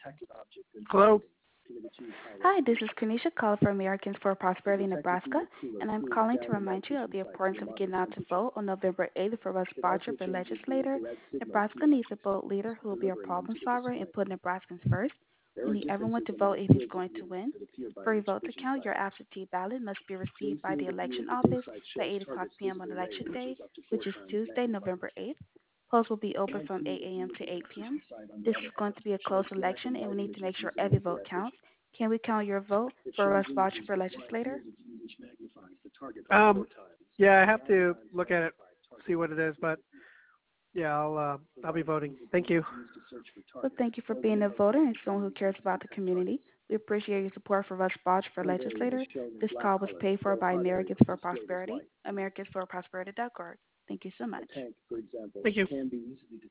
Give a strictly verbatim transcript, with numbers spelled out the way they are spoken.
Hello. Hi, this is Kanisha calling from Americans for Prosperity in Nebraska, and I'm calling to remind you of the importance of getting out to vote on November eighth for Russ Barger for legislator. Nebraska needs a bold leader who will be a problem solver and put Nebraskans first. We need everyone to vote if he's going to win. For your vote to count, your absentee ballot must be received by the election office by eight o'clock p m on election day, which is Tuesday, November eighth. Polls will be open from eight a m to eight p m. This is going to be a close election, and we need to make sure every vote counts. Can we count your vote for Russ Barger for legislator? Um, yeah, I have to look at it, see what it is, but yeah, I'll uh, I'll be voting. Thank you. Well, thank you for being a voter and someone who cares about the community. We appreciate your support for Russ Barger for legislator. This call was paid for by Americans for Prosperity, americans for prosperity dot org. Thank you so much. Thank you.